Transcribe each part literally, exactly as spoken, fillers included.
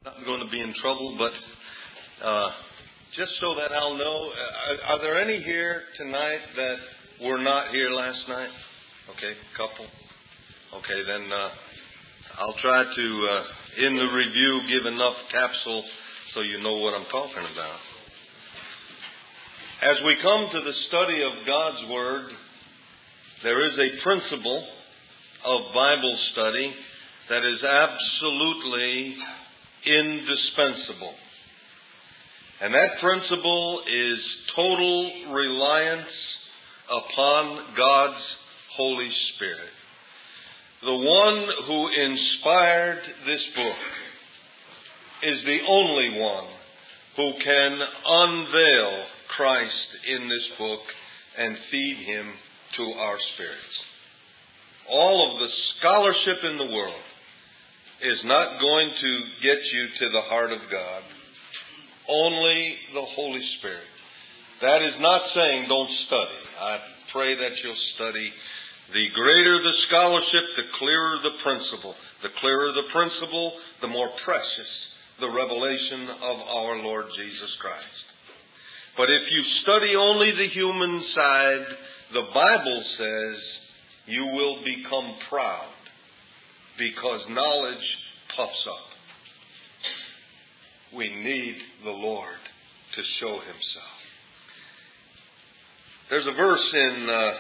I'm going to be in trouble, but uh, just so that I'll know, are, are there any here tonight that were not here last night? Okay, couple. Okay, then uh, I'll try to, uh, in the review, give enough capsule so you know what I'm talking about. As we come to the study of God's Word, there is a principle of Bible study that is absolutely indispensable. And that principle is total reliance upon God's Holy Spirit. The one who inspired this book is the only one who can unveil Christ in this book and feed Him to our spirits. All of the scholarship in the world is not going to get you to the heart of God. Only the Holy Spirit. That is not saying don't study. I pray that you'll study. The greater the scholarship, the clearer the principle. The clearer the principle, the more precious the revelation of our Lord Jesus Christ. But if you study only the human side, the Bible says you will become proud because knowledge puffs up. We need the Lord to show Himself. There's a verse in uh,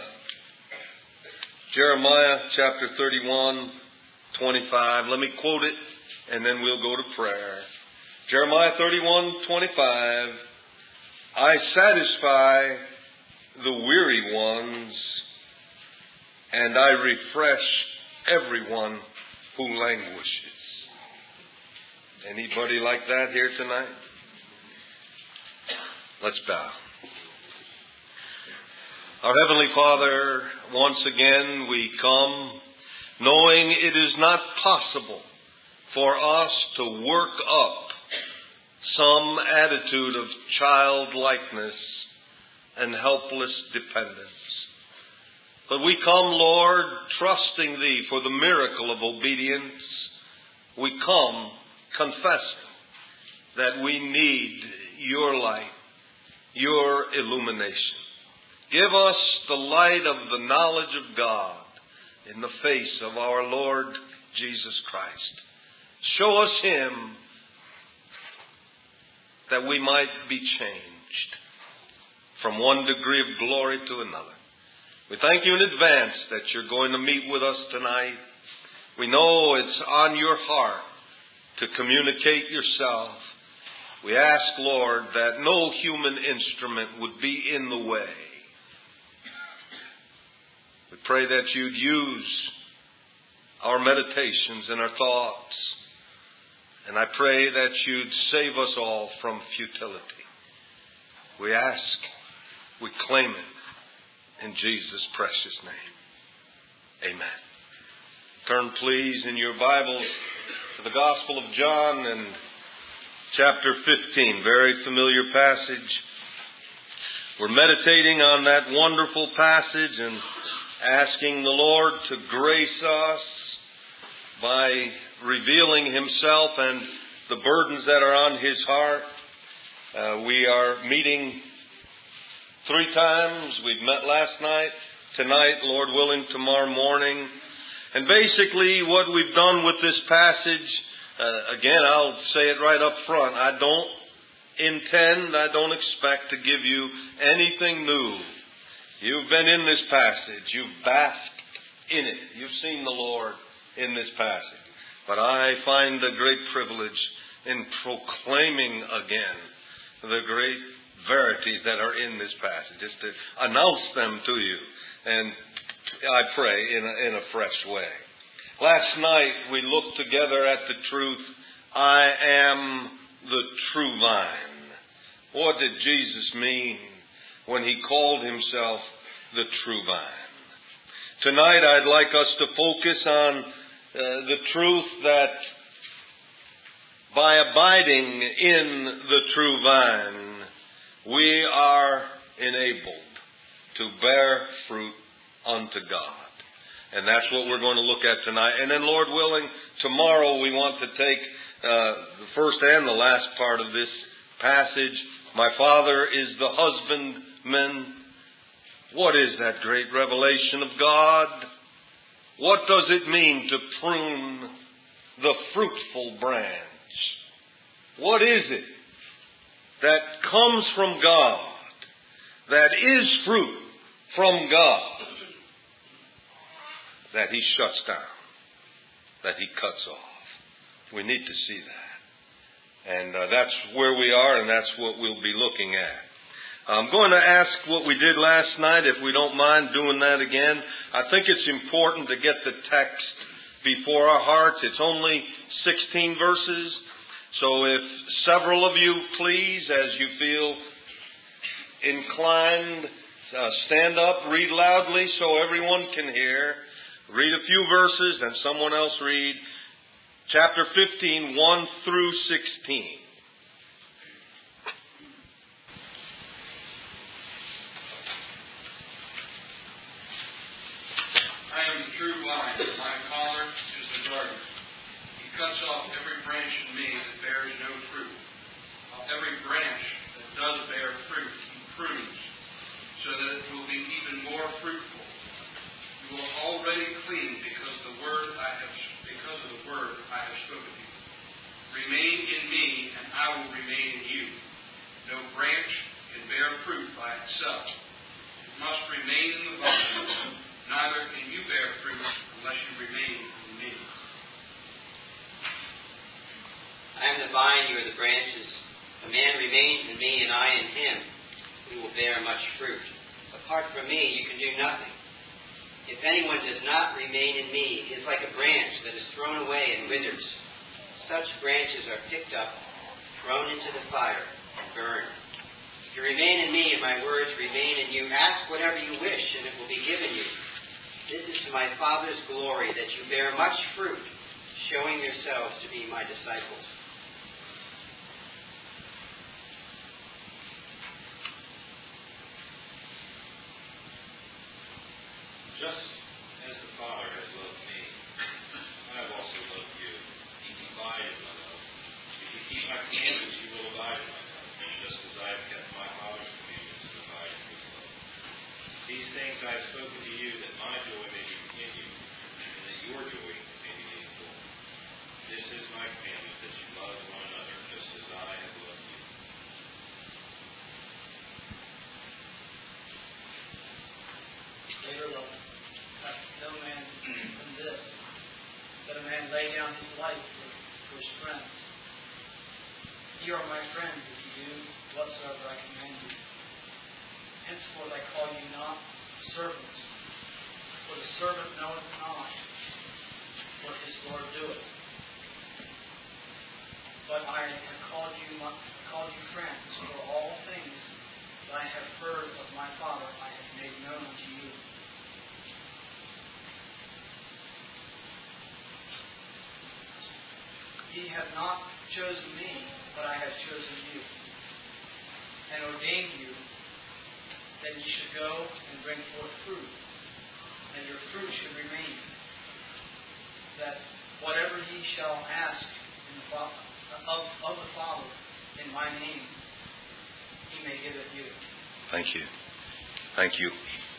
Jeremiah chapter thirty-one, twenty-five. Let me quote it and then we'll go to prayer. Jeremiah thirty-one, twenty-five. I satisfy the weary ones, and I refresh everyone who languishes. Anybody like that here tonight? Let's bow. Our Heavenly Father, once again we come knowing it is not possible for us to work up some attitude of childlikeness and helpless dependence. But we come, Lord, trusting Thee for the miracle of obedience. We come confessing that we need Your light, Your illumination. Give us the light of the knowledge of God in the face of our Lord Jesus Christ. Show us Him that we might be changed from one degree of glory to another. We thank You in advance that You're going to meet with us tonight. We know it's on Your heart to communicate Yourself. We ask, Lord, that no human instrument would be in the way. We pray that You'd use our meditations and our thoughts. And I pray that You'd save us all from futility. We ask, we claim it in Jesus' precious name. Amen. Turn please in your Bibles to the Gospel of John and chapter fifteen. Very familiar passage. We're meditating on that wonderful passage and asking the Lord to grace us by revealing Himself and the burdens that are on His heart. Uh, we are meeting three times. We've met last night, tonight, Lord willing, tomorrow morning. And basically what we've done with this passage, uh, again, I'll say it right up front. I don't intend, I don't expect to give you anything new. You've been in this passage. You've basked in it. You've seen the Lord in this passage. But I find a great privilege in proclaiming again the great verities that are in this passage, just to announce them to you, and I pray in a, in a fresh way. Last night we looked together at the truth, I am the true vine. What did Jesus mean when He called Himself the true vine? Tonight I'd like us to focus on uh, the truth that by abiding in the true vine, we are enabled to bear fruit unto God. And that's what we're going to look at tonight. And then, Lord willing, tomorrow we want to take uh, the first and the last part of this passage. My Father is the husbandman. What is that great revelation of God? What does it mean to prune the fruitful branch? What is it that comes from God, that is fruit from God, that He shuts down, that He cuts off? We need to see that. And uh, that's where we are, and that's what we'll be looking at. I'm going to ask what we did last night, if we don't mind doing that again. I think it's important to get the text before our hearts. It's only sixteen verses. So if several of you, please, as you feel inclined, uh, stand up, read loudly so everyone can hear. Read a few verses, and someone else read chapter fifteen, one through sixteen. I am the true vine, my Father is the gardener. He cuts off every branch in me that bears no fruit. Of every branch that does bear fruit, He prunes, so that it will be even more fruitful. You are already clean because the word I have because of the word I have spoken to you. Remain in me, and I will remain in you. No branch can bear fruit by itself. It must remain in the vine. Neither can you bear fruit unless you remain in me. I am the vine, you are the branches. A man remains in me, and I in him. We will bear much fruit. Apart from me, you can do nothing. If anyone does not remain in me, he is like a branch that is thrown away and withers. Such branches are picked up, thrown into the fire, and burned. If you remain in me, and my words remain in you, ask whatever you wish, and it will be given you. This is to my Father's glory, that you bear much fruit, showing yourselves to be my disciples. Just as the Father has loved me, I have also loved you. Keep abide in my love. If you keep my commandments, you will abide in my love, just as I have kept my Father's commandments and abide in his love. These things I have spoken to you, that my joy may be in you, and that your joy may be made full. This is my commandment, that you love one another, just as I have loved you. Greater love hath no man than this, that a man lay down his life for, for his friends. Ye are my friends if you do whatsoever I command you. Henceforth I call you not servants, for the servant knoweth not what his Lord doeth. But I have called you, called you friends, for all things that I have heard of my Father I have made known unto you. Ye have not chosen me, but I have chosen you, and ordained you, that ye should go and bring forth fruit, and your fruit should remain, that whatever ye shall ask in the Father, of, of the Father in my name, He may give it you. Thank you. Thank you.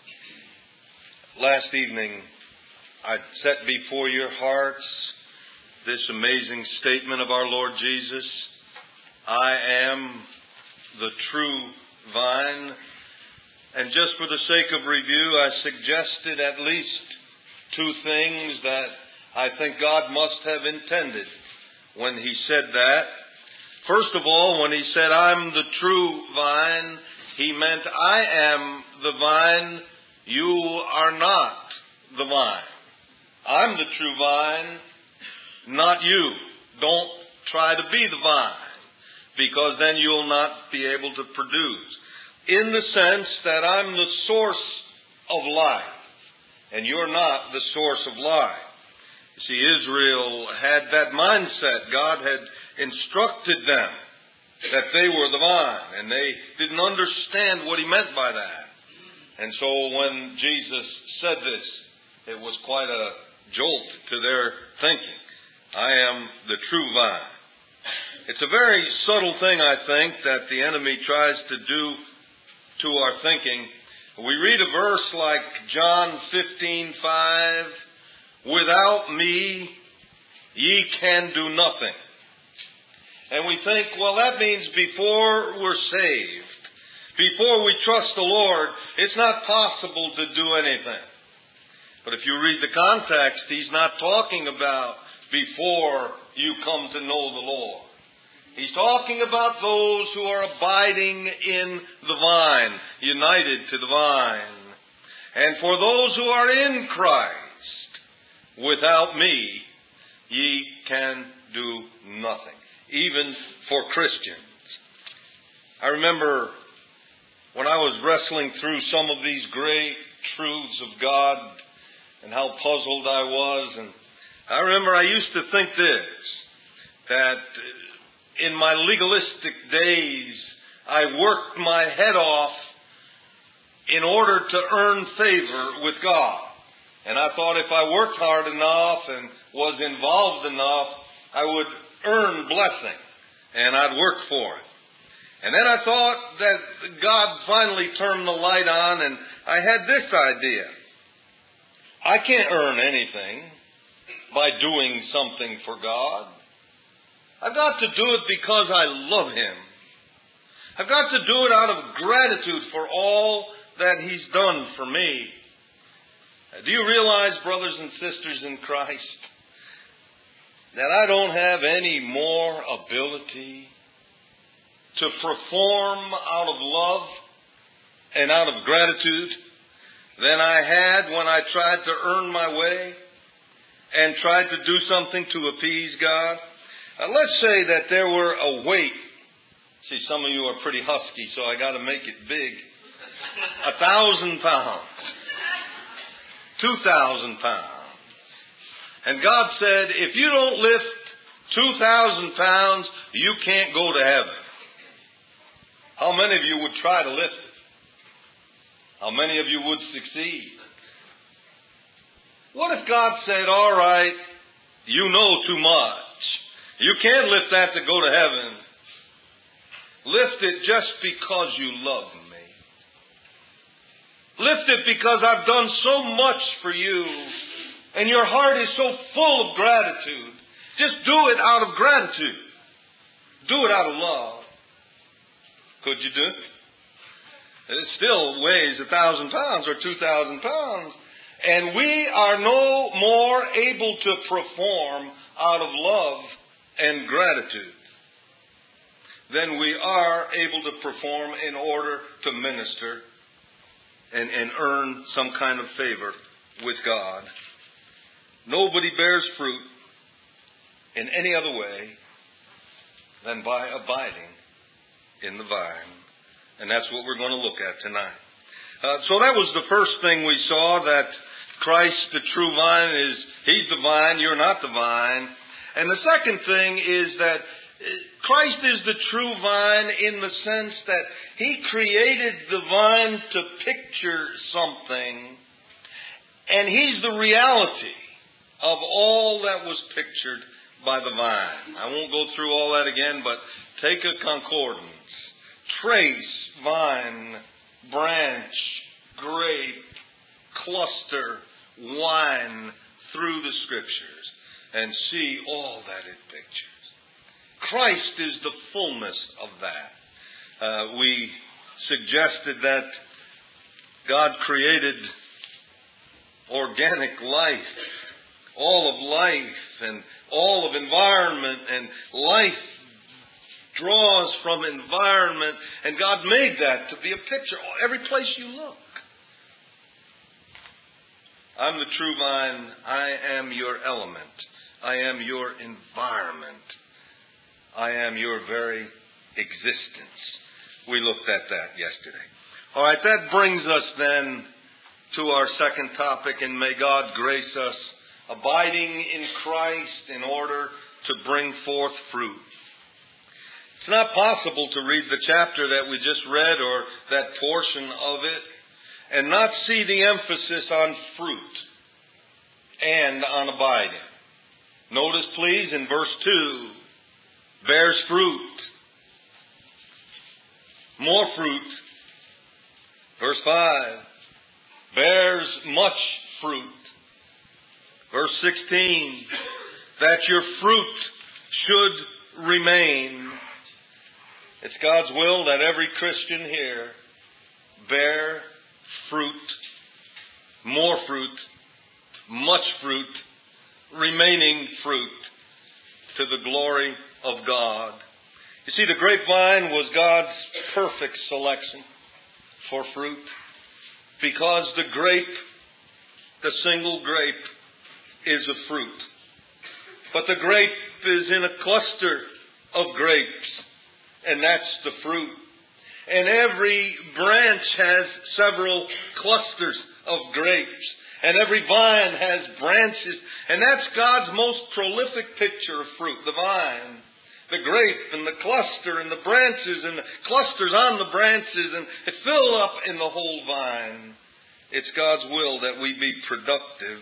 Last evening, I set before your hearts this amazing statement of our Lord Jesus. I am the true vine. And just for the sake of review, I suggested at least two things that I think God must have intended when He said that. First of all, when He said, I'm the true vine, He meant I am the vine, you are not the vine. I'm the true vine, not you. Don't try to be the vine, because then you'll not be able to produce. In the sense that I'm the source of life, and you're not the source of life. You see, Israel had that mindset. God had instructed them that they were the vine, and they didn't understand what He meant by that. And so when Jesus said this, it was quite a jolt to their thinking. I am the true vine. It's a very subtle thing, I think, that the enemy tries to do to our thinking. We read a verse like John fifteen five, "Without me, ye can do nothing." And we think, well, that means before we're saved, before we trust the Lord, it's not possible to do anything. But if you read the context, he's not talking about before you come to know the Lord. He's talking about those who are abiding in the vine, united to the vine. And for those who are in Christ, without me, ye can do nothing. Even for Christians. I remember when I was wrestling through some of these great truths of God and how puzzled I was. And I remember I used to think this, that in my legalistic days, I worked my head off in order to earn favor with God. And I thought if I worked hard enough and was involved enough, I would earn blessing, and I'd work for it. And then I thought that God finally turned the light on, and I had this idea. I can't earn anything by doing something for God. I've got to do it because I love Him. I've got to do it out of gratitude for all that He's done for me. Do you realize, brothers and sisters in Christ, that I don't have any more ability to perform out of love and out of gratitude than I had when I tried to earn my way and tried to do something to appease God? Uh, let's say that there were a weight. See, some of you are pretty husky, so I got to make it big. A thousand pounds. Two thousand pounds. And God said, if you don't lift two thousand pounds, you can't go to heaven. How many of you would try to lift it? How many of you would succeed? What if God said, all right, you know too much. You can't lift that to go to heaven. Lift it just because you love me. Lift it because I've done so much for you. And your heart is so full of gratitude. Just do it out of gratitude. Do it out of love. Could you do it? It still weighs a thousand pounds or two thousand pounds. And we are no more able to perform out of love and gratitude than we are able to perform in order to minister and, and earn some kind of favor with God. Nobody bears fruit in any other way than by abiding in the vine. And that's what we're going to look at tonight. Uh, so that was the first thing we saw, that Christ, the true vine, is He's the vine, you're not the vine. And the second thing is that Christ is the true vine in the sense that He created the vine to picture something, and He's the reality of all that was pictured by the vine. I won't go through all that again, but take a concordance. Trace, vine, branch, grape, cluster, wine through the Scriptures and see all that it pictures. Christ is the fullness of that. Uh, we suggested that God created organic life, all of life and all of environment, and life draws from environment, and God made that to be a picture every place you look. I'm the true vine. I am your element. I am your environment. I am your very existence. We looked at that yesterday. All right, that brings us then to our second topic, and may God grace us, abiding in Christ in order to bring forth fruit. It's not possible to read the chapter that we just read or that portion of it and not see the emphasis on fruit and on abiding. Notice, please, in verse two, bears fruit. More fruit. Verse five, bears much fruit. Verse sixteen, that your fruit should remain. It's God's will that every Christian here bear fruit, more fruit, much fruit, remaining fruit to the glory of God. You see, the grapevine was God's perfect selection for fruit, because the grape, the single grape, is a fruit. But the grape is in a cluster of grapes, and that's the fruit. And every branch has several clusters of grapes, and every vine has branches, and that's God's most prolific picture of fruit, the vine. The grape and the cluster and the branches and the clusters on the branches, and it fill up in the whole vine. It's God's will that we be productive.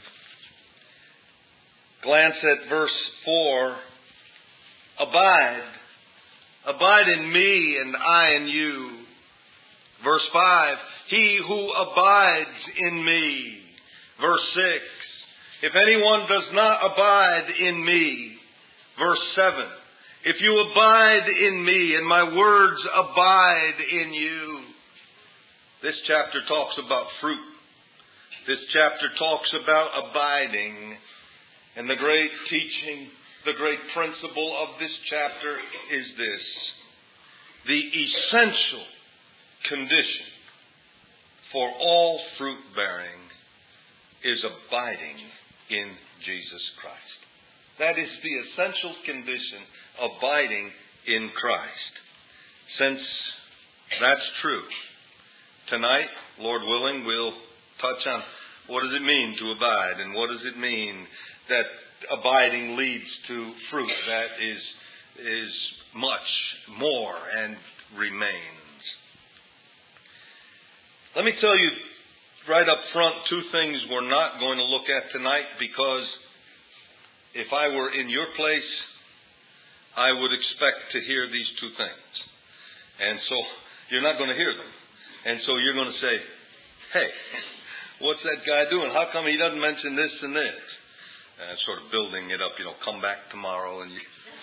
Glance at verse four. Abide. Abide in me and I in you. Verse five. He who abides in me. Verse six. If anyone does not abide in me. Verse seven. If you abide in me and my words abide in you. This chapter talks about fruit. This chapter talks about abiding. And the great teaching, the great principle of this chapter is this. The essential condition for all fruit bearing is abiding in Jesus Christ. That is the essential condition, abiding in Christ. Since that's true, tonight, Lord willing, we'll touch on what does it mean to abide, and what does it mean that abiding leads to fruit that is, is much more and remains. Let me tell you right up front two things we're not going to look at tonight, because if I were in your place, I would expect to hear these two things. And so you're not going to hear them. And so you're going to say, hey, what's that guy doing? How come he doesn't mention this and this? Uh, sort of building it up, you know, come back tomorrow. And you...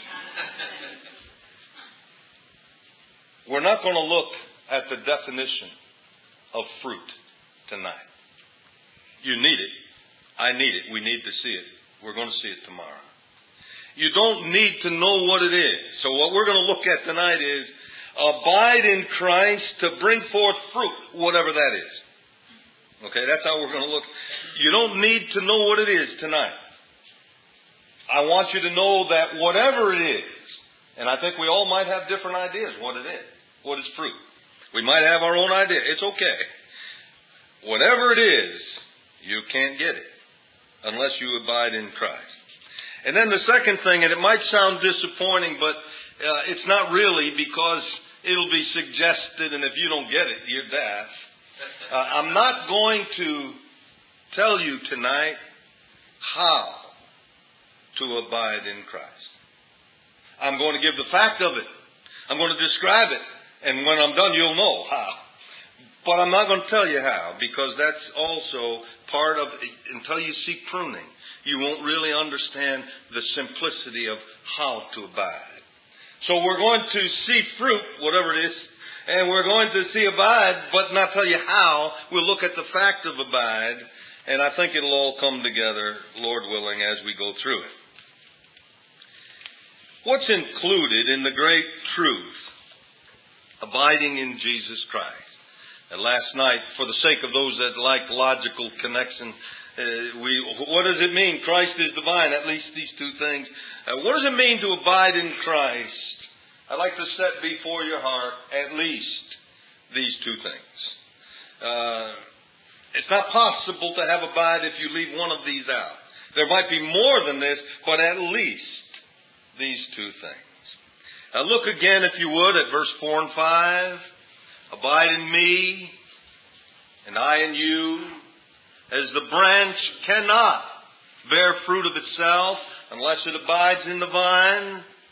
We're not going to look at the definition of fruit tonight. You need it. I need it. We need to see it. We're going to see it tomorrow. You don't need to know what it is. So what we're going to look at tonight is abide in Christ to bring forth fruit, whatever that is. Okay, that's how we're going to look. You don't need to know what it is tonight. I want you to know that whatever it is, and I think we all might have different ideas what it is. What is fruit? We might have our own idea. It's okay. Whatever it is, you can't get it unless you abide in Christ. And then the second thing, and it might sound disappointing, but uh, it's not really, because it'll be suggested, and if you don't get it, you're daft. Uh, I'm not going to tell you tonight how to abide in Christ. I'm going to give the fact of it. I'm going to describe it. And when I'm done, you'll know how. But I'm not going to tell you how, because that's also part of, until you see pruning, you won't really understand the simplicity of how to abide. So we're going to see fruit, whatever it is, and we're going to see abide, but not tell you how. We'll look at the fact of abide, and I think it'll all come together, Lord willing, as we go through it. What's included in the great truth, abiding in Jesus Christ? And last night, for the sake of those that like logical connection, uh, we what does it mean? Christ is divine, at least these two things. Uh, what does it mean to abide in Christ? I'd like to set before your heart at least these two things. Uh, it's not possible to have abide if you leave one of these out. There might be more than this, but at least these two things. Now look again, if you would, at verse four and five. Abide in me, and I in you, as the branch cannot bear fruit of itself unless it abides in the vine,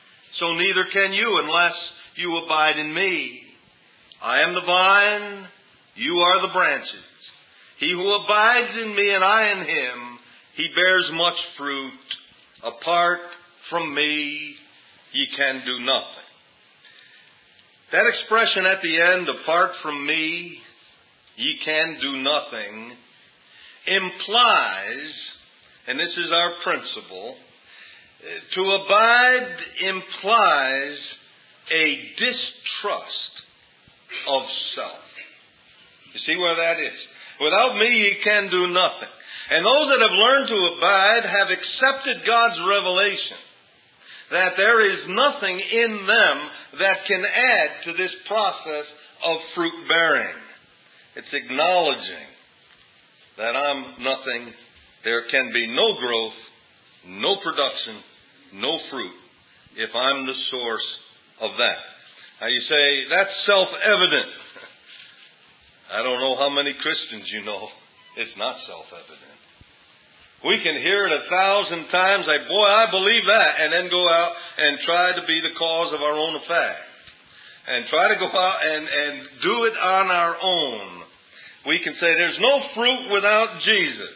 so neither can you unless you abide in me. I am the vine, you are the branches. He who abides in me and I in him, he bears much fruit. Apart from me, ye can do nothing. That expression at the end, apart from me, ye can do nothing, implies, and this is our principle, to abide implies a distrust of self. You see where that is? Without me, ye can do nothing. And those that have learned to abide have accepted God's revelation that there is nothing in them that can add to this process of fruit bearing. It's acknowledging that I'm nothing. There can be no growth, no production, no fruit if I'm the source of that. Now you say, that's self-evident. I don't know how many Christians you know. It's not self-evident. We can hear it a thousand times, like, boy, I believe that, and then go out and try to be the cause of our own effect. And try to go out and, and do it on our own. We can say there's no fruit without Jesus.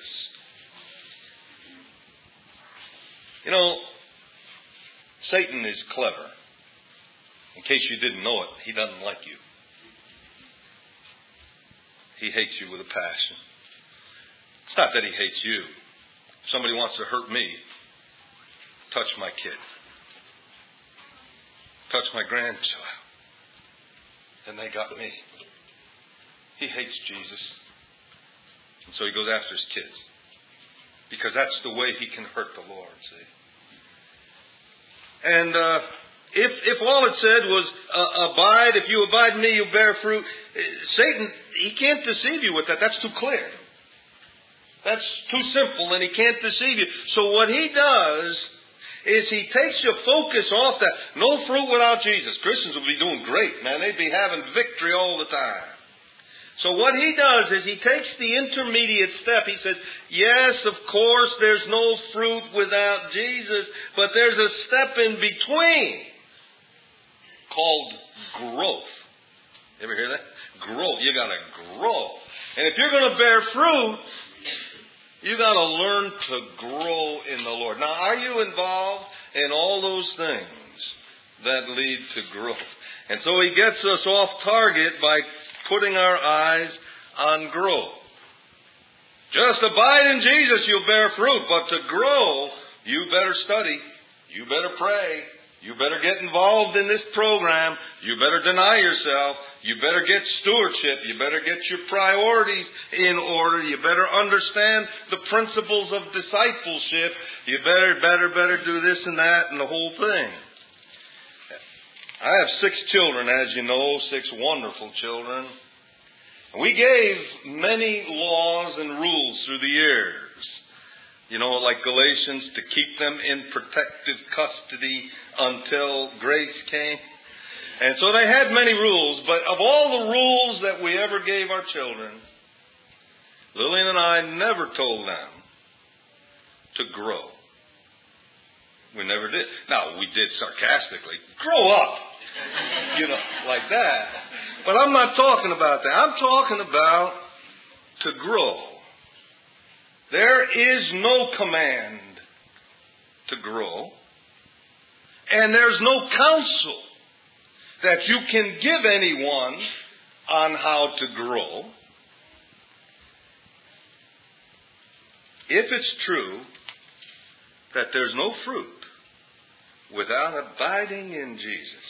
You know, Satan is clever. In case you didn't know it, he doesn't like you. He hates you with a passion. It's not that he hates you. If somebody wants to hurt me, touch my kid. Touch my grandchild. And they got me. He hates Jesus. And so he goes after his kids. Because that's the way he can hurt the Lord, see. And uh, if if all it said was, uh, abide, if you abide in me, you bear fruit, Satan, he can't deceive you with that. That's too clear. That's too simple, and he can't deceive you. So what he does is he takes your focus off that. No fruit without Jesus. Christians will be doing great, man. They'd be having victory all the time. So what he does is he takes the intermediate step. He says, yes, of course, there's no fruit without Jesus, but there's a step in between called growth. Ever hear that? Growth. You got to grow. And if you're going to bear fruit, you got to learn to grow in the Lord. Now, are you involved in all those things that lead to growth? And so he gets us off target by putting our eyes on growth. Just abide in Jesus, you'll bear fruit. But to grow, you better study. You better pray. You better get involved in this program. You better deny yourself. You better get stewardship. You better get your priorities in order. You better understand the principles of discipleship. You better, better, better do this and that and the whole thing. I have six children, as you know, six wonderful children. We gave many laws and rules through the years. You know, like Galatians, to keep them in protective custody until grace came. And so they had many rules, but of all the rules that we ever gave our children, Lillian and I never told them to grow. We never did. Now, we did sarcastically, grow up, you know, like that. But I'm not talking about that. I'm talking about to grow. There is no command to grow, and there's no counsel that you can give anyone on how to grow. If it's true that there's no fruit without abiding in Jesus,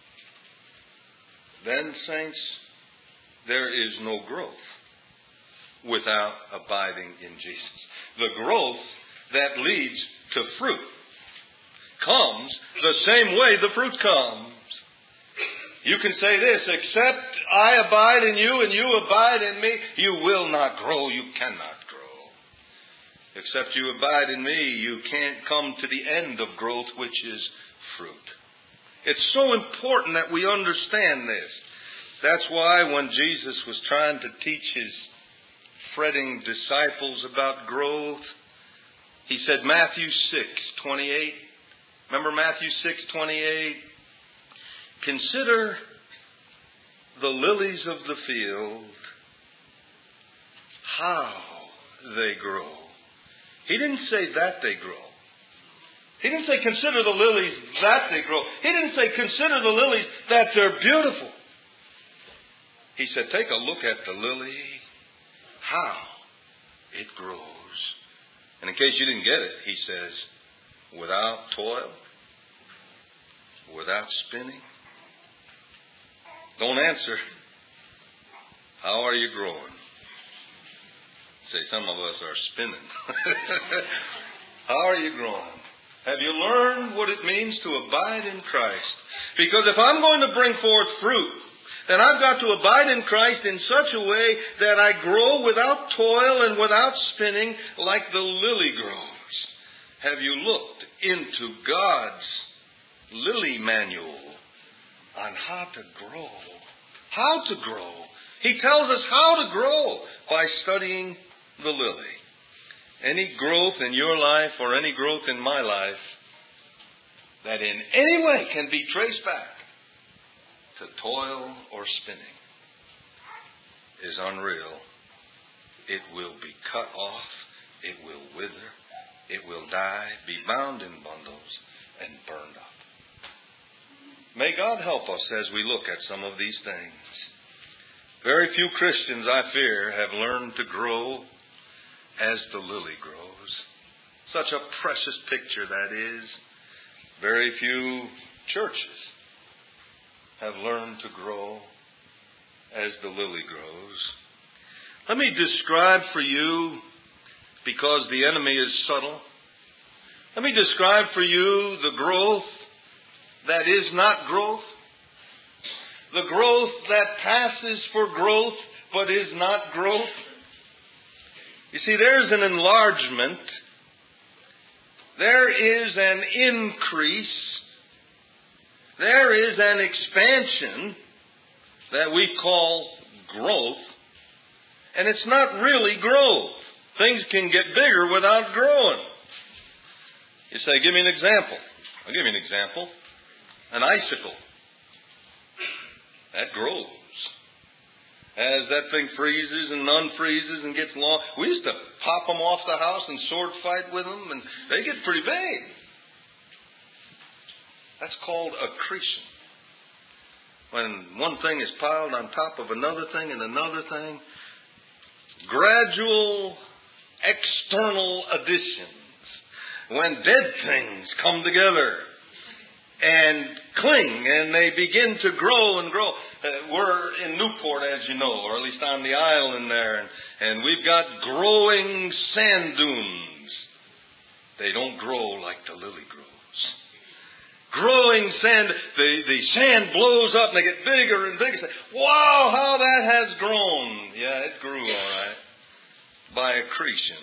then, saints, there is no growth without abiding in Jesus. The growth that leads to fruit comes the same way the fruit comes. You can say this, except I abide in you and you abide in me, you will not grow, you cannot grow. Except you abide in me, you can't come to the end of growth, which is fruit. It's so important that we understand this. That's why when Jesus was trying to teach his fretting disciples about growth, he said, Matthew six twenty-eight, Remember Matthew six twenty-eight? Consider the lilies of the field, how they grow. He didn't say that they grow. He didn't say consider the lilies that they grow. He didn't say consider the lilies that they're beautiful. He said take a look at the lily, how it grows. And in case you didn't get it, he says, without toil, without spinning. Don't answer. How are you growing? Say, some of us are spinning. How are you growing? Have you learned what it means to abide in Christ? Because if I'm going to bring forth fruit, then I've got to abide in Christ in such a way that I grow without toil and without spinning like the lily grows. Have you looked into God's lily manual on how to grow? How to grow. He tells us how to grow by studying the lily. Any growth in your life or any growth in my life that in any way can be traced back to toil or spinning is unreal. It will be cut off. It will wither. It will die, be bound in bundles, and burned up. May God help us as we look at some of these things. Very few Christians, I fear, have learned to grow as the lily grows. Such a precious picture that is. Very few churches have learned to grow as the lily grows. Let me describe for you, because the enemy is subtle, let me describe for you the growth that is not growth, the growth that passes for growth but is not growth. You see, there's an enlargement, there is an increase, there is an expansion that we call growth, and it's not really growth. Things can get bigger without growing. You say, give me an example. I'll give you an example. An icicle. That grows. As that thing freezes and unfreezes and gets long, we used to pop them off the house and sword fight with them, and they get pretty big. That's called accretion. When one thing is piled on top of another thing and another thing, gradual external additions. When dead things come together and cling and they begin to grow and grow. Uh, we're in Newport, as you know, or at least on the island there, and, and we've got growing sand dunes. They don't grow like the lily grows. Growing sand, the, the sand blows up and they get bigger and bigger. Wow, how that has grown. Yeah, it grew all right. By accretion.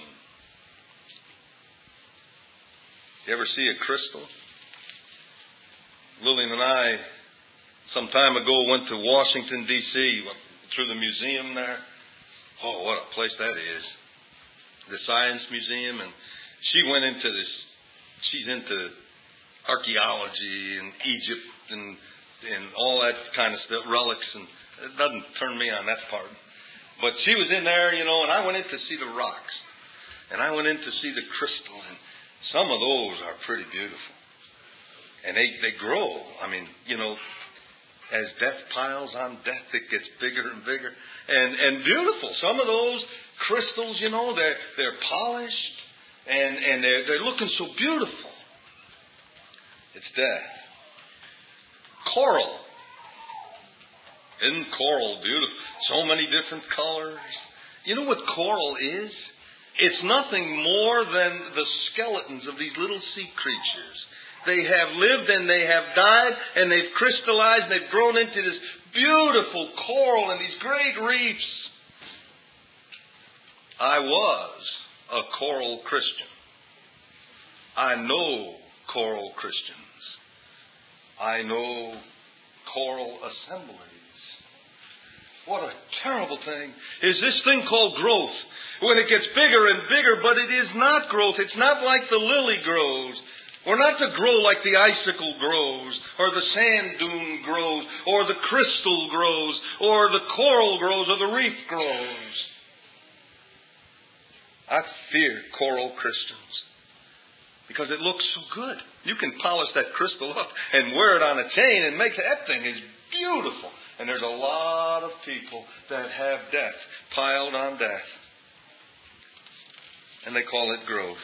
You ever see a crystal? Lillian and I, some time ago, went to Washington, D C, through the museum there. Oh, what a place that is. The Science Museum. And she went into this, she's into archaeology and Egypt and, and all that kind of stuff, relics, and it doesn't turn me on that part. But she was in there, you know, and I went in to see the rocks. And I went in to see the crystal, and some of those are pretty beautiful. And they, they grow. I mean, you know, as death piles on death, it gets bigger and bigger. And and beautiful. Some of those crystals, you know, they're, they're polished, and, and they're, they're looking so beautiful. It's death. Coral. Isn't coral beautiful? So many different colors. You know what coral is? It's nothing more than the skeletons of these little sea creatures. They have lived and they have died and they've crystallized and they've grown into this beautiful coral and these great reefs. I was a coral Christian. I know coral Christians. I know coral assemblies. What a terrible thing is this thing called growth. When it gets bigger and bigger, but it is not growth. It's not like the lily grows. We're not to grow like the icicle grows, or the sand dune grows, or the crystal grows, or the coral grows, or the reef grows. I fear coral Christians because it looks so good. You can polish that crystal up and wear it on a chain and make that thing is beautiful. And there's a lot of people that have death piled on death. And they call it growth.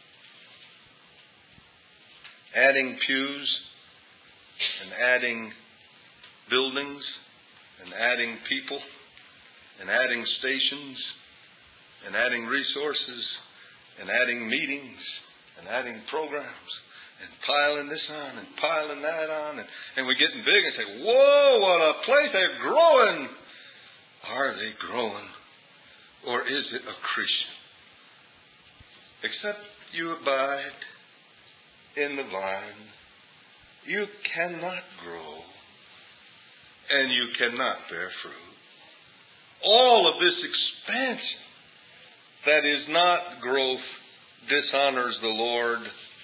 Adding pews and adding buildings and adding people and adding stations and adding resources and adding meetings and adding programs and piling this on and piling that on, and, and we're getting big and say, whoa, what a place, they're growing. Are they growing, or is it accretion? Except you abide in the vine, you cannot grow, and you cannot bear fruit. All of this expansion that is not growth dishonors the Lord.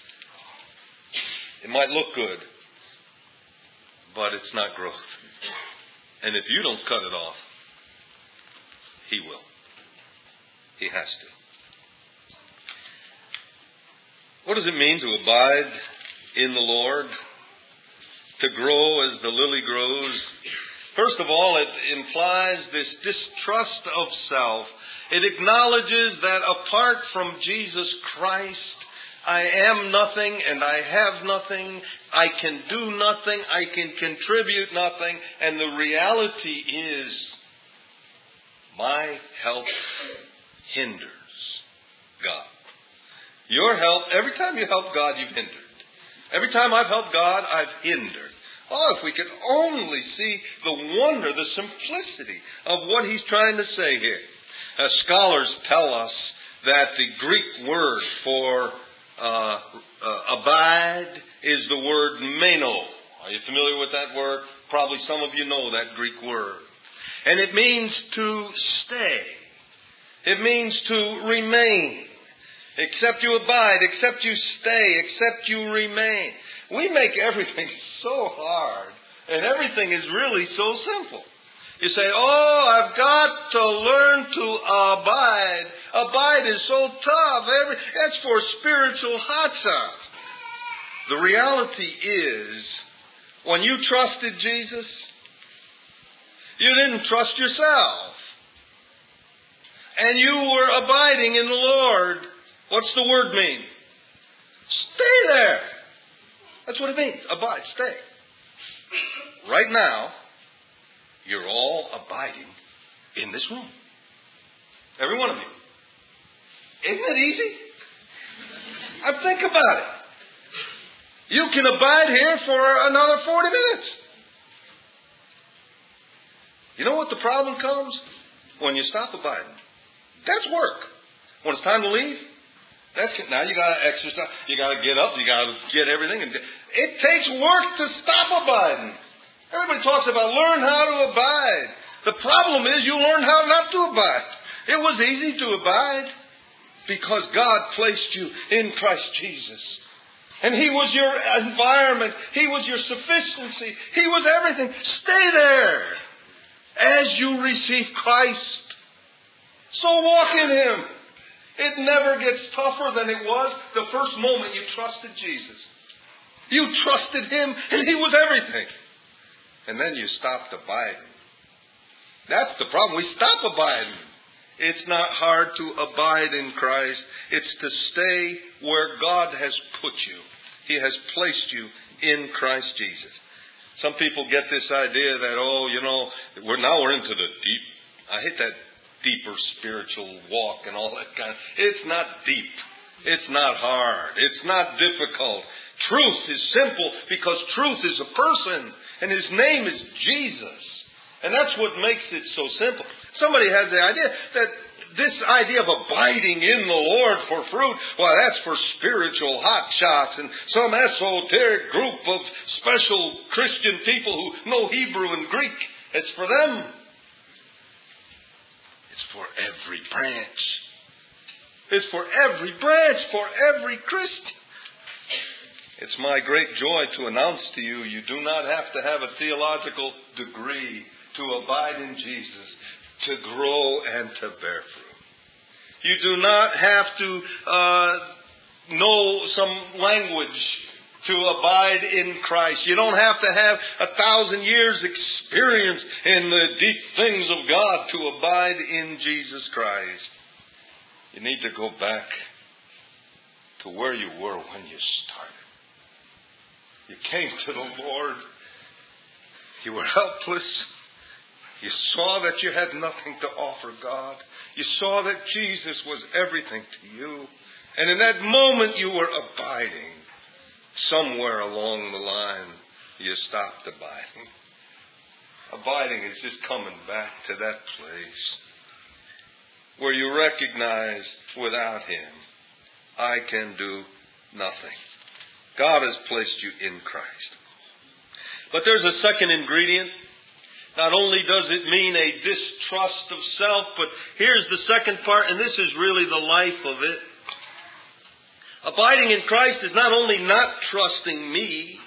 It might look good, but it's not growth. And if you don't cut it off, He will. He has to. What does it mean to abide in the Lord? To grow as the lily grows? First of all, it implies this distrust of self. It acknowledges that apart from Jesus Christ, I am nothing and I have nothing. I can do nothing. I can contribute nothing. And the reality is, my help hinders God. Your help, every time you help God, you've hindered. Every time I've helped God, I've hindered. Oh, if we could only see the wonder, the simplicity of what He's trying to say here. Uh, scholars tell us that the Greek word for uh, uh, abide is the word meno. Are you familiar with that word? Probably some of you know that Greek word. And it means to stay. It means to remain. Except you abide, except you stay, except you remain. We make everything so hard, and everything is really so simple. You say, oh, I've got to learn to abide. Abide is so tough. Every, that's for spiritual hot shots. The reality is, when you trusted Jesus, you didn't trust yourself. And you were abiding in the Lord. What's the word mean? Stay there. That's what it means. Abide, stay. Right now, you're all abiding in this room. Every one of you. Isn't it easy? I think about it. You can abide here for another forty minutes. You know what the problem comes? When you stop abiding. That's work. When it's time to leave, that's it. Now you got to exercise. You got to get up. You got to get everything. And it takes work to stop abiding. Everybody talks about learn how to abide. The problem is you learn how not to abide. It was easy to abide because God placed you in Christ Jesus. And He was your environment. He was your sufficiency. He was everything. Stay there as you receive Christ. So walk in Him. It never gets tougher than it was the first moment you trusted Jesus. You trusted Him and He was everything. And then you stopped abiding. That's the problem. We stop abiding. It's not hard to abide in Christ. It's to stay where God has put you. He has placed you in Christ Jesus. Some people get this idea that, oh, you know, we're now we're into the deep. I hate that deeper spiritual walk and all that kind of. It's not deep. It's not hard. It's not difficult. Truth is simple because truth is a person and His name is Jesus. And that's what makes it so simple. Somebody has the idea that this idea of abiding in the Lord for fruit, well, that's for spiritual hotshots and some esoteric group of special Christian people who know Hebrew and Greek. It's for them. It's for every branch. It's for every branch, for every Christian. It's my great joy to announce to you, you do not have to have a theological degree to abide in Jesus, to grow and to bear fruit. You do not have to uh, know some language to abide in Christ. You don't have to have a thousand years experience in the deep things of God to abide in Jesus Christ. You need to go back to where you were when you started. You came to the Lord. You were helpless. You saw that you had nothing to offer God. You saw that Jesus was everything to you. And in that moment you were abiding. Somewhere along the line you stopped abiding. Abiding is just coming back to that place where you recognize without Him, I can do nothing. God has placed you in Christ. But there's a second ingredient. Not only does it mean a distrust of self, but here's the second part, and this is really the life of it. Abiding in Christ is not only not trusting me,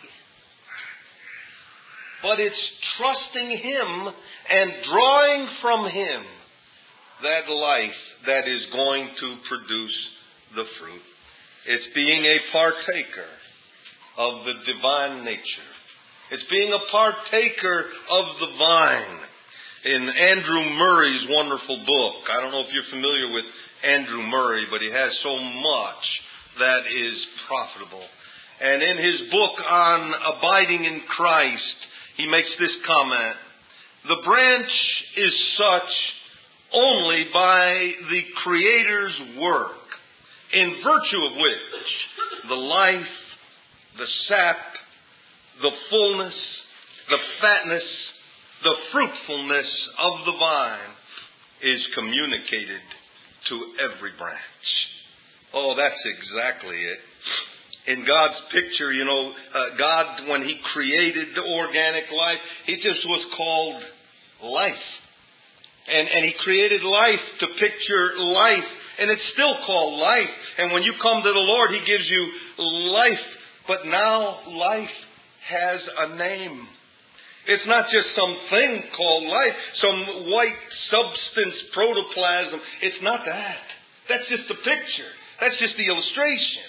but it's trusting Him and drawing from Him that life that is going to produce the fruit. It's being a partaker of the divine nature. It's being a partaker of the vine. In Andrew Murray's wonderful book, I don't know if you're familiar with Andrew Murray, but he has so much that is profitable. And in his book on abiding in Christ, he makes this comment: the branch is such only by the Creator's work, in virtue of which the life, the sap, the fullness, the fatness, the fruitfulness of the vine is communicated to every branch. Oh, that's exactly it. In God's picture, you know, uh, God, when He created the organic life, He just was called life. And, and He created life to picture life. And it's still called life. And when you come to the Lord, He gives you life. But now life has a name. It's not just some thing called life, some white substance, protoplasm. It's not that. That's just a picture. That's just the illustration.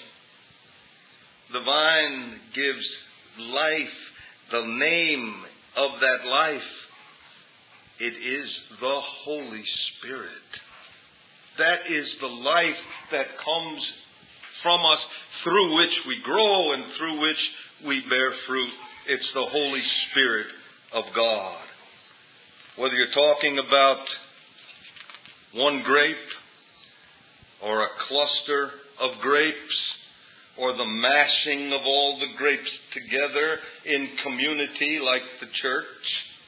The vine gives life, the name of that life. It is the Holy Spirit. That is the life that comes from us, through which we grow and through which we bear fruit. It's the Holy Spirit of God. Whether you're talking about one grape or a cluster of grapes or the mashing of all the grapes together in community like the church,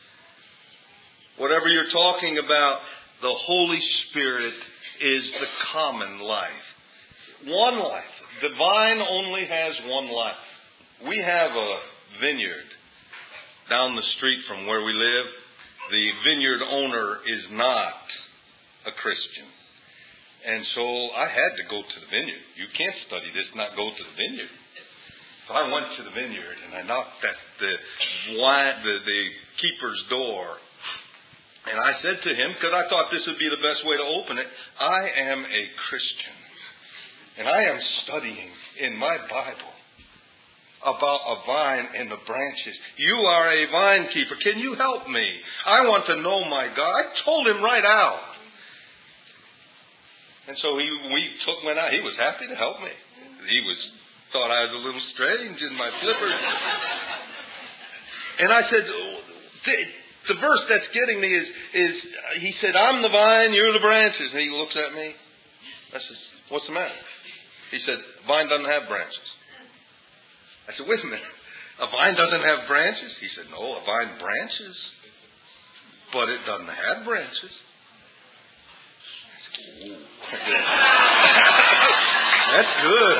whatever you're talking about, the Holy Spirit is the common life. One life. The vine only has one life. We have a vineyard down the street from where we live. The vineyard owner is not a Christian. And so I had to go to the vineyard. You can't study this and not go to the vineyard. So I went to the vineyard and I knocked at the, the, the keeper's door. And I said to him, because I thought this would be the best way to open it, I am a Christian. And I am studying in my Bible about a vine and the branches. You are a vine keeper. Can you help me? I want to know my God. I told him right out. And so he, we took went out. He was happy to help me. He was thought I was a little strange in my flippers. And I said, the, the verse that's getting me is, is he said, I'm the vine, you're the branches. And he looks at me. I said, what's the matter? He said, vine doesn't have branches. I said, wait a minute. A vine doesn't have branches? He said, no, a vine branches, but it doesn't have branches. I said, ooh. That's good.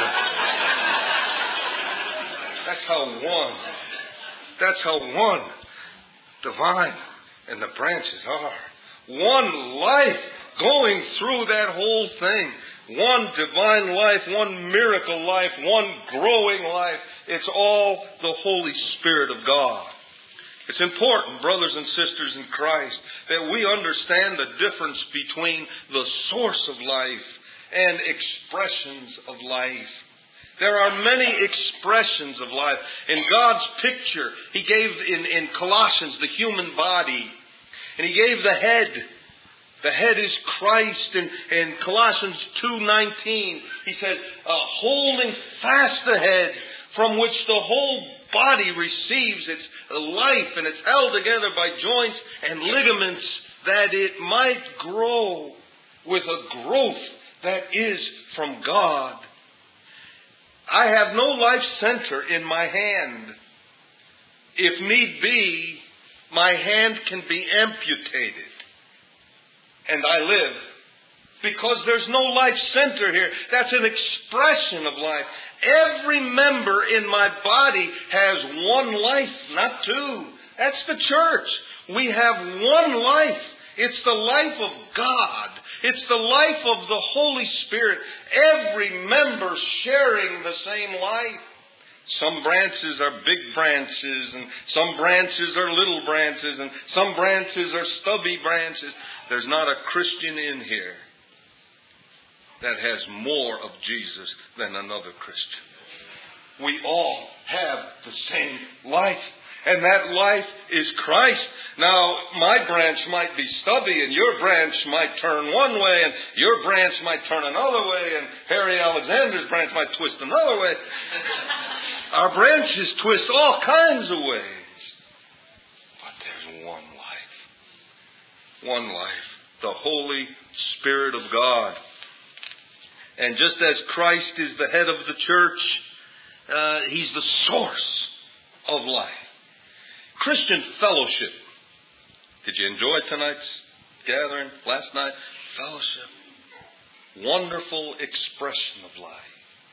That's how one, that's how one, the vine and the branches are. One life going through that whole thing. one divine life, one miracle life, one growing life. It's all the Holy Spirit of God. It's important, brothers and sisters in Christ, that we understand the difference between the source of life and expressions of life. There are many expressions of life. In God's picture, He gave in, in Colossians the human body, and He gave the head. The head is Christ. In, in Colossians two nineteen, He said, uh, holding fast the head, from which the whole body receives its life, and it's held together by joints and ligaments, that it might grow with a growth that is from God. I have no life center in my hand. If need be, my hand can be amputated, and I live, because there's no life center here. That's an expression of life. Every member in my body has one life, not two. That's the church. We have one life. It's the life of God. It's the life of the Holy Spirit. Every member sharing the same life. Some branches are big branches, and some branches are little branches, and some branches are stubby branches. There's not a Christian in here that has more of Jesus than another Christian. We all have the same life, and that life is Christ. Now, my branch might be stubby, and your branch might turn one way, and your branch might turn another way, and Harry Alexander's branch might twist another way. Our branches twist all kinds of ways. But there's one life. One life. The Holy Spirit of God. And just as Christ is the head of the church, uh, He's the source of life. Christian fellowship. Did you enjoy tonight's gathering, last night? Fellowship. Wonderful expression of life.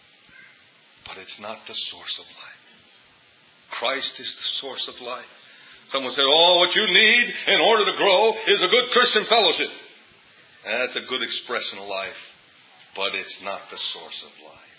But it's not the source of life. Christ is the source of life. Someone said, oh, what you need in order to grow is a good Christian fellowship. That's a good expression of life. But it's not the source of life.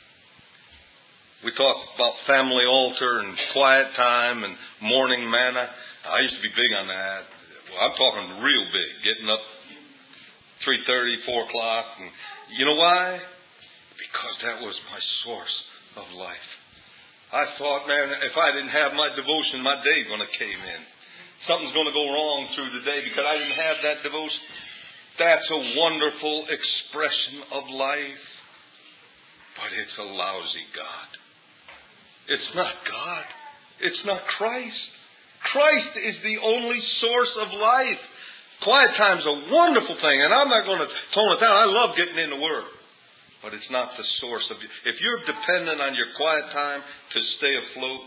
We talk about family altar and quiet time and morning manna. I used to be big on that. Well, I'm talking real big. Getting up three thirty, four o'clock. And you know why? Because that was my source of life. I thought, man, if I didn't have my devotion, my day's going to cave in. Something's going to go wrong through the day because I didn't have that devotion. That's a wonderful expression of life. But it's a lousy God. It's not God. It's not Christ. Christ is the only source of life. Quiet time's a wonderful thing, and I'm not going to tone it down. I love getting in the Word. But it's not the source of it. If you're dependent on your quiet time to stay afloat,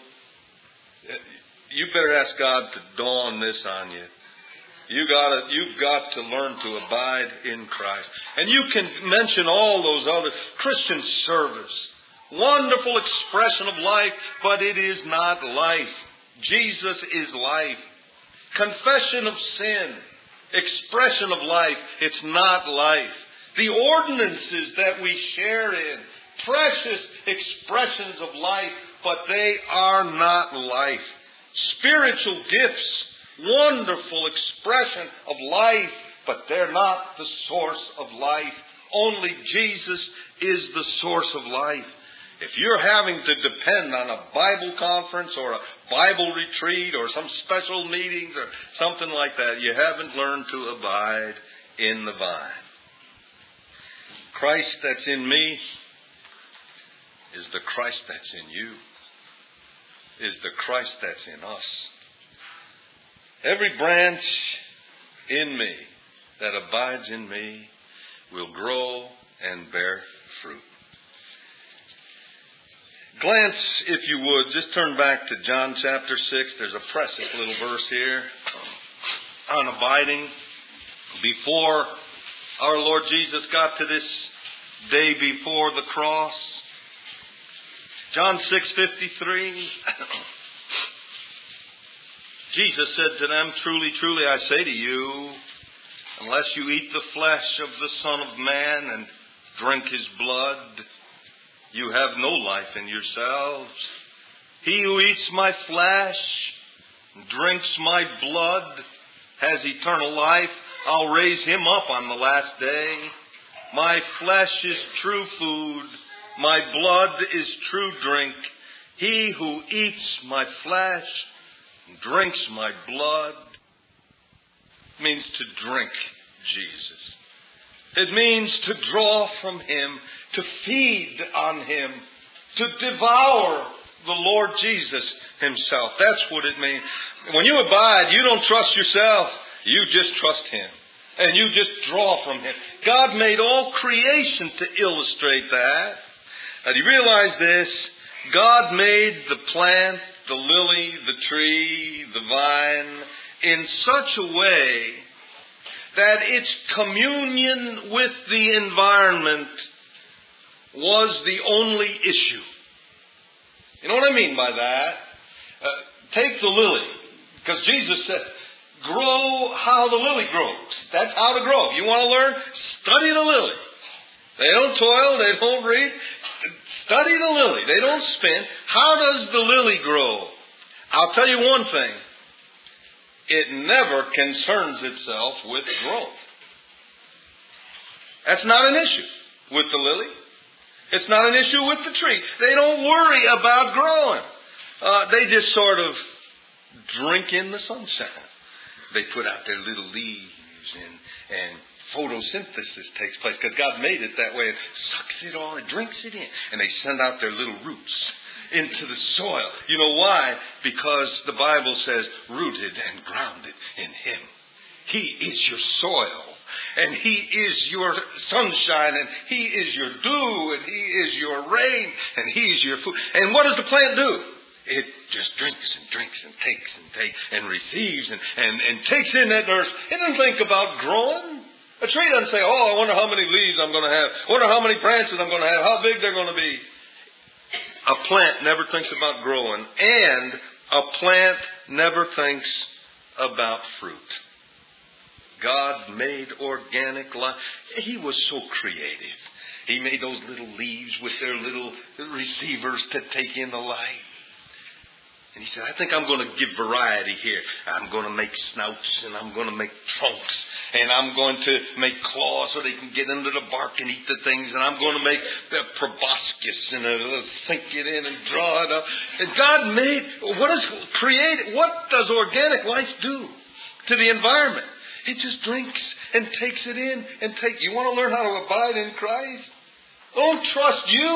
you better ask God to dawn this on you. You gotta, you've got to learn to abide in Christ. And you can mention all those other Christian service. Wonderful expression of life, but it is not life. Jesus is life. Confession of sin. Expression of life. It's not life. The ordinances that we share in. Precious expressions of life, but they are not life. Spiritual gifts. Wonderful expression of life, but they're not the source of life. Only Jesus is the source of life. If you're having to depend on a Bible conference or a Bible retreat or some special meetings or something like that, you haven't learned to abide in the vine. Christ that's in me is the Christ that's in you, is the Christ that's in us. Every branch in me that abides in me will grow and bear fruit. Glance, if you would, just turn back to John chapter six. There's a precious little verse here on abiding. Before our Lord Jesus got to this day before the cross, John six fifty-three, Jesus said to them, truly, truly, I say to you, unless you eat the flesh of the Son of Man and drink his blood, you have no life in yourselves. He who eats my flesh, drinks my blood, has eternal life. I'll raise him up on the last day. My flesh is true food. My blood is true drink. He who eats my flesh, drinks my blood, means to drink Jesus. It means to draw from him, to feed on him, to devour the Lord Jesus himself. That's what it means. When you abide, you don't trust yourself. You just trust him. And you just draw from him. God made all creation to illustrate that. Now, do you realize this? God made the plant, the lily, the tree, the vine in such a way that its communion with the environment was the only issue. You know what I mean by that? Uh, take the lily, because Jesus said, grow how the lily grows. That's how to grow. If you want to learn, study the lily. They don't toil, they don't reap. Study the lily. They don't spin. How does the lily grow? I'll tell you one thing. It never concerns itself with growth. That's not an issue with the lily. It's not an issue with the tree. They don't worry about growing. Uh, they just sort of drink in the sunshine. They put out their little leaves and, and photosynthesis takes place because God made it that way. It sucks it all and drinks it in. And they send out their little roots into the soil. You know why? Because the Bible says rooted and grounded in him. He is your soil. And he is your sunshine. And he is your dew. And he is your rain. And he is your food. And what does the plant do? It just drinks and drinks and takes and takes and receives and, and, and takes in that nurse. It doesn't think about growing. A tree doesn't say, oh, I wonder how many leaves I'm going to have. I wonder how many branches I'm going to have. How big they're going to be. A plant never thinks about growing. And a plant never thinks about fruit. God made organic life. He was so creative. He made those little leaves with their little receivers to take in the light. And he said, I think I'm going to give variety here. I'm going to make snouts and I'm going to make trunks. And I'm going to make claws so they can get into the bark and eat the things. And I'm going to make the proboscis and uh, sink it in and draw it up. And God made, what is created? What does organic life do to the environment? It just drinks and takes it in and take. You want to learn how to abide in Christ? Don't trust you.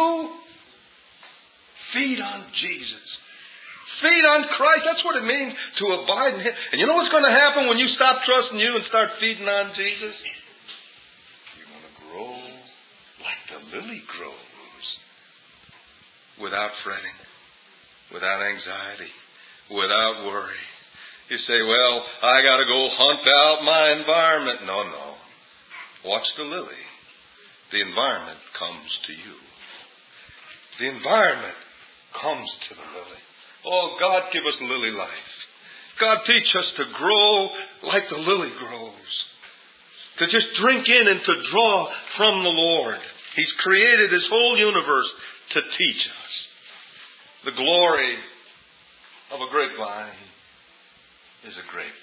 Feed on Jesus. Feed on Christ. That's what it means to abide in him. And you know what's going to happen when you stop trusting you and start feeding on Jesus? You're going to grow like the lily grows. Without fretting. Without anxiety. Without worry. You say, well, I got to go hunt out my environment. No, no. Watch the lily. The environment comes to you. The environment comes to the lily. Oh, God, give us lily life. God, teach us to grow like the lily grows. To just drink in and to draw from the Lord. He's created this whole universe to teach us. The glory of a grapevine is a grape.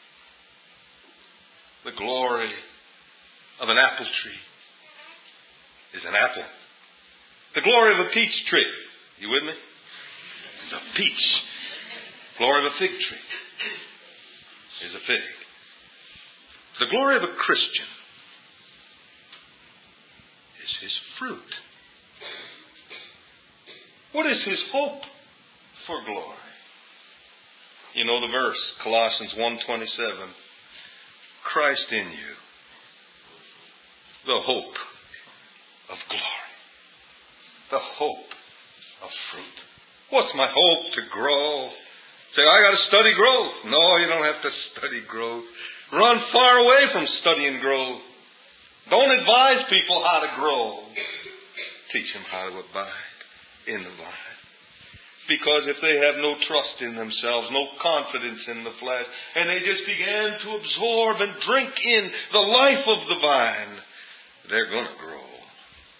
The glory of an apple tree is an apple. The glory of a peach tree, you with me? Is a peach. Glory of a fig tree is a fig. The glory of a Christian is his fruit. What is his hope for glory? You know the verse, Colossians one twenty-seven. Christ in you, the hope of glory. The hope of fruit. What's my hope? To grow. Say, I got to study growth. No, you don't have to study growth. Run far away from studying growth. Don't advise people how to grow. Teach them how to abide in the vine. Because if they have no trust in themselves, no confidence in the flesh, and they just begin to absorb and drink in the life of the vine, they're going to grow.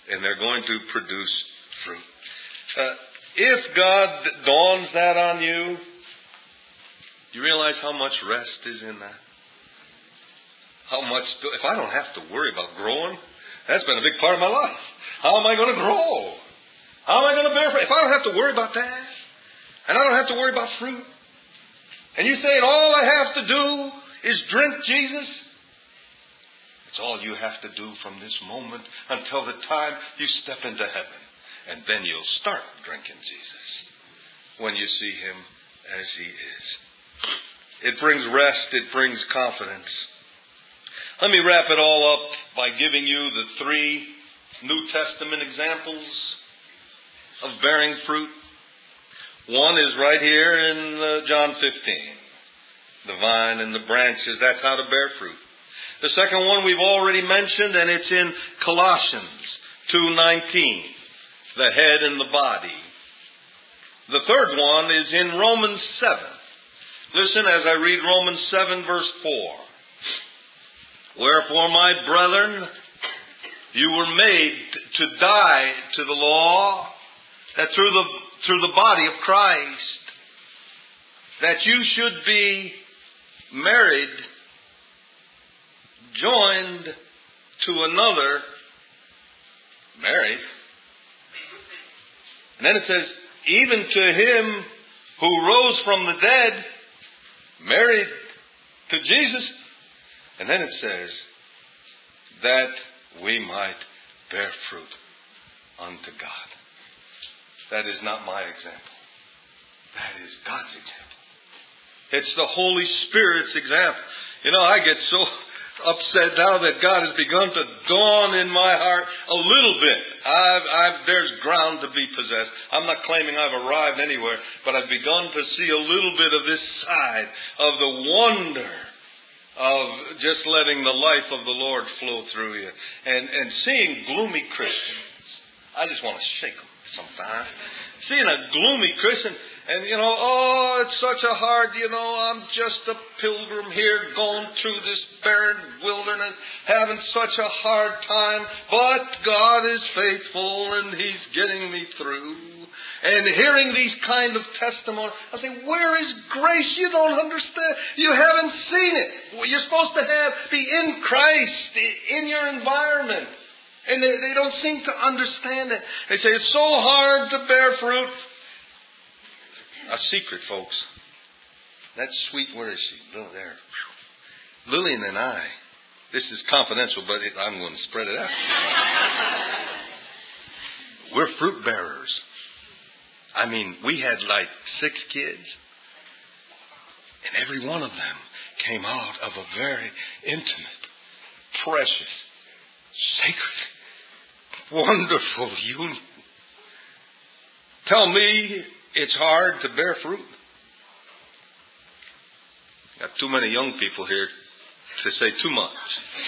and they're going to produce fruit. Uh, if God dawns that on you, you realize how much rest is in that? How much, do, if I don't have to worry about growing, that's been a big part of my life. How am I going to grow? How am I going to bear fruit? If I don't have to worry about that, and I don't have to worry about fruit, and you say all I have to do is drink Jesus, it's all you have to do from this moment until the time you step into heaven. And then you'll start drinking Jesus when you see Him as He is. It brings rest. It brings confidence. Let me wrap it all up by giving you the three New Testament examples of bearing fruit. One is right here in uh, John fifteen. The vine and the branches, that's how to bear fruit. The second one we've already mentioned, and it's in Colossians two nineteen. The head and the body. The third one is in Romans seven. Listen as I read Romans seven verse four. Wherefore, my brethren, you were made to die to the law, that through the through the body of Christ, that you should be married, joined to another, married. And then it says, even to Him who rose from the dead, married to Jesus. And then it says, that we might bear fruit unto God. That is not my example. That is God's example. It's the Holy Spirit's example. You know, I get so upset now that God has begun to dawn in my heart a little bit. I've, I've, there's ground to be possessed. I'm not claiming I've arrived anywhere, but I've begun to see a little bit of this side of the wonder of just letting the life of the Lord flow through you. And, and seeing gloomy Christians. I just want to shake them sometimes. Seeing a gloomy Christian, and you know, oh, it's such a hard, you know, I'm just a pilgrim here going through this barren wilderness, having such a hard time, but God is faithful and He's getting me through. And hearing these kind of testimonies, I say, where is grace? You don't understand. You haven't seen it. You're supposed to have be in Christ, in your environment. And they, they don't seem to understand it. They say, it's so hard to bear fruit. A secret, folks. That's sweet. Where is she? Oh, there. Lillian and I, this is confidential, but it, I'm going to spread it out. We're fruit bearers. I mean, we had like six kids, and every one of them came out of a very intimate, precious, sacred, wonderful union. Tell me it's hard to bear fruit. Got too many young people here to say too much.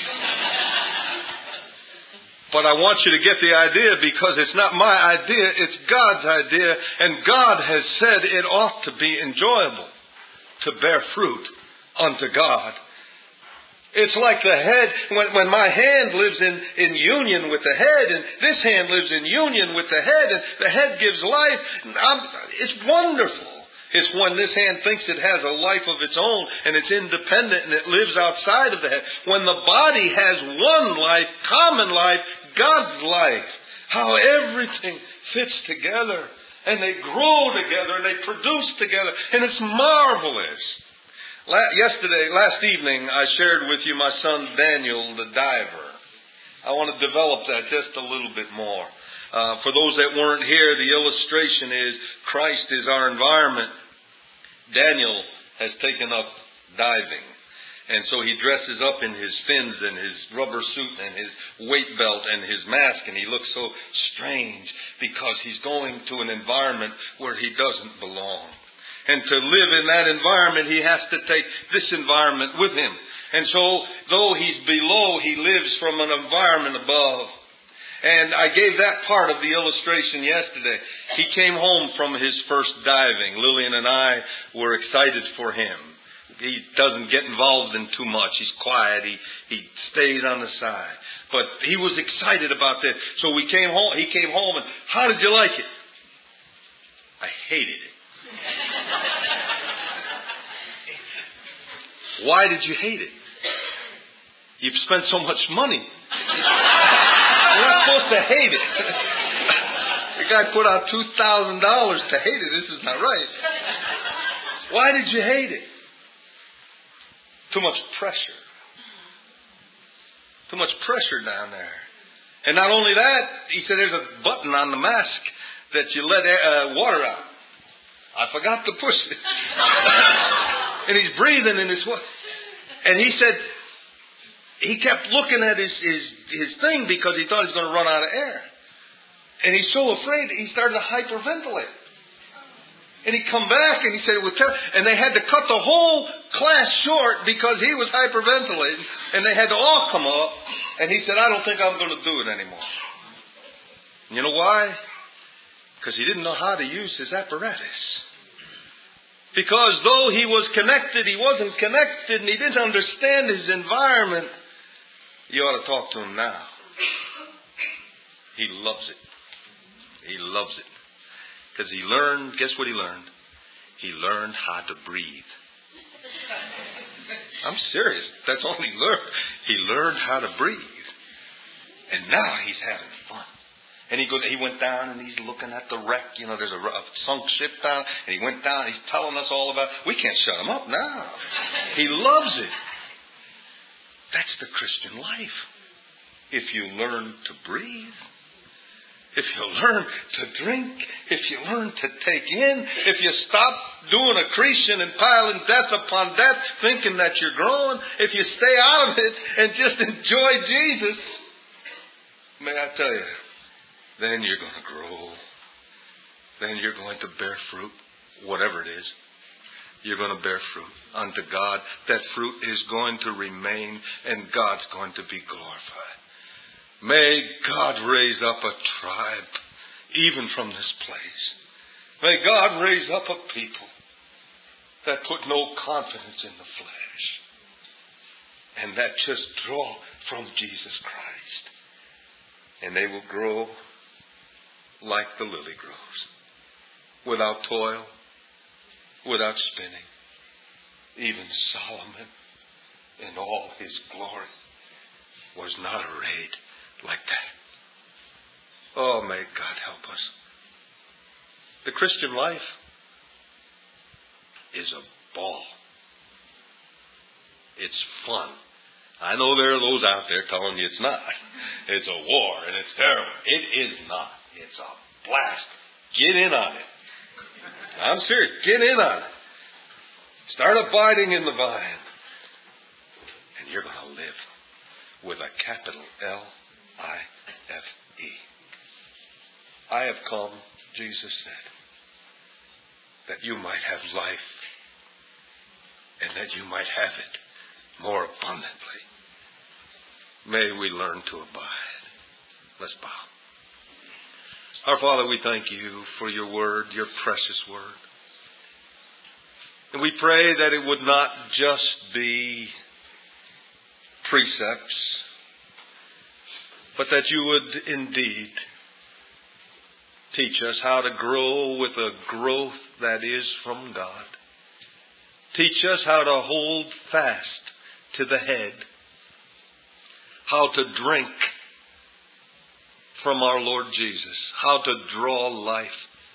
But I want you to get the idea, because it's not my idea, it's God's idea. And God has said it ought to be enjoyable to bear fruit unto God. It's like the head, when, when my hand lives in, in union with the head, and this hand lives in union with the head, and the head gives life. I'm, it's wonderful. It's when this hand thinks it has a life of its own, and it's independent, and it lives outside of the head. When the body has one life, common life, God's life, how everything fits together, and they grow together, and they produce together, and it's marvelous. La- yesterday, last evening, I shared with you my son Daniel, the diver. I want to develop that just a little bit more. Uh, for those that weren't here, the illustration is Christ is our environment. Daniel has taken up diving. And so he dresses up in his fins and his rubber suit and his weight belt and his mask, and he looks so strange because he's going to an environment where he doesn't belong. And to live in that environment, he has to take this environment with him. And so, though he's below, he lives from an environment above. And I gave that part of the illustration yesterday. He came home from his first diving. Lillian and I were excited for him. He doesn't get involved in too much. He's quiet. He, he stays on the side. But he was excited about that. So we came home. He came home and, how did you like it? I hated it. Why did you hate it? You've spent so much money. You're not supposed to hate it. The guy put out two thousand dollars to hate it. This is not right. Why did you hate it? Too much pressure. Too much pressure down there. And not only that, he said there's a button on the mask that you let uh, water out. I forgot to push it. And he's breathing in his water. And he said, he kept looking at his, his, his thing because he thought he was going to run out of air. And he's so afraid, he started to hyperventilate. And he come back and he said, it was ter-. And they had to cut the whole class short because he was hyperventilating. And they had to all come up. And he said, I don't think I'm going to do it anymore. You know why? Because he didn't know how to use his apparatus. Because though he was connected, he wasn't connected and he didn't understand his environment. You ought to talk to him now. He loves it. He loves it. Because he learned, guess what he learned? He learned how to breathe. I'm serious. That's all he learned. He learned how to breathe. And now he's having fun. And he goes, he went down and he's looking at the wreck. You know, there's a, a sunk ship down. And he went down. He's telling us all about it. We can't shut him up now. He loves it. That's the Christian life. If you learn to breathe. If you learn to drink. If you learn to take in. If you stop doing accretion and piling death upon death, thinking that you're growing. If you stay out of it and just enjoy Jesus. May I tell you. Then you're going to grow. Then you're going to bear fruit, whatever it is. You're going to bear fruit unto God. That fruit is going to remain and God's going to be glorified. May God raise up a tribe, even from this place. May God raise up a people that put no confidence in the flesh and that just draw from Jesus Christ. And they will grow like the lily grows, without toil, without spinning. Even Solomon, in all his glory, was not arrayed like that. Oh, may God help us. The Christian life is a ball. It's fun. I know there are those out there telling you it's not. It's a war and it's terrible. It is not. It's a blast. Get in on it. I'm serious. Get in on it. Start abiding in the vine. And you're going to live with a capital L I F E. I have come, Jesus said, that you might have life and that you might have it more abundantly. May we learn to abide. Let's bow. Our Father, we thank you for your word, your precious word. And we pray that it would not just be precepts, but that you would indeed teach us how to grow with a growth that is from God. Teach us how to hold fast to the head, how to drink from our Lord Jesus, how to draw life,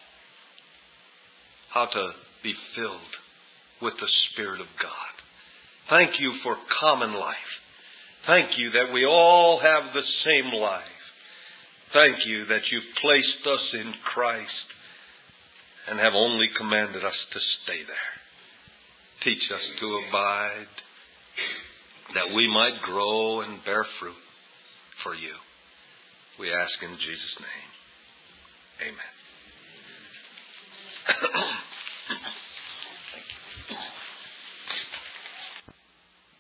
how to be filled with the Spirit of God. Thank you for common life. Thank you that we all have the same life. Thank you that you've placed us in Christ and have only commanded us to stay there. Teach us to abide, that we might grow and bear fruit for you. We ask in Jesus' name. Amen.